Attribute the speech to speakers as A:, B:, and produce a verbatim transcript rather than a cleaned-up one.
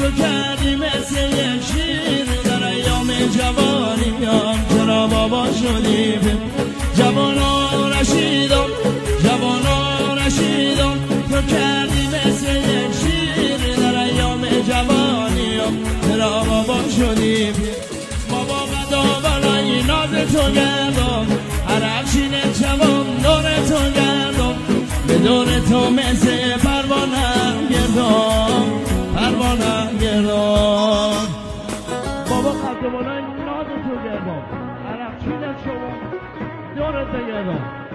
A: تو کردی مثل یک شیر در ایام جوانیم. چرا بابا شدی جوانا رشیدم، جوانا رشیدم، تو کردی مثل یک شیر در ایام جوانیم. چرا بابا شدی بابا قدا برای ناز تو گردم، عرقشین جوان دور تو گردم، به دور تو مثل پروانه گردم، پروانه گردم. بابا قدا برای ناز تو گردم، عرقشین جوان دور تو گردم.